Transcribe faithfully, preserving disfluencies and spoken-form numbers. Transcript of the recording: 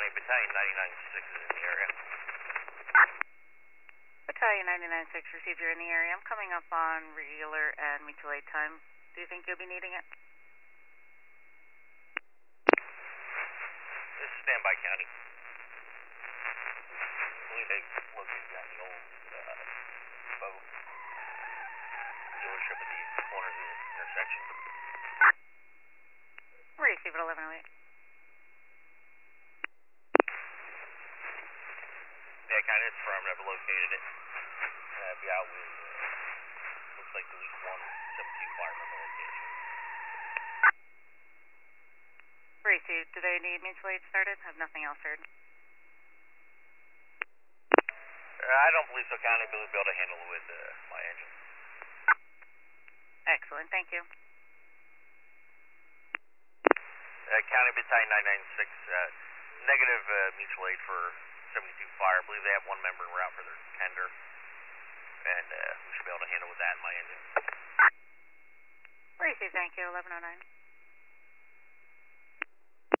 County, Battalion ninety-nine six is in the area. Battalion ninety-nine six, received, you're in the area. I'm coming up on regular and mutual aid time. Do you think you'll be needing it? This is Standby County. I believe they located down the old uh, boat dealership at the corner of the intersection. Receive at eleven oh eight. Yeah, kind of confirmed. I've located it. Uh, be out with, uh, looks like at least one seventeen fireman on the location. Received. Do they need mutual aid started? Have nothing else heard. Uh, I don't believe so, County. I believe we'll be able to handle it with uh, my engine. Excellent. Thank you. Uh, County Battalion nine nine six, uh, negative uh, mutual aid for seventy-two Fire. I believe they have one member en route for their tender, and uh, we should be able to handle with that in my engine. Received. Thank you. eleven oh nine.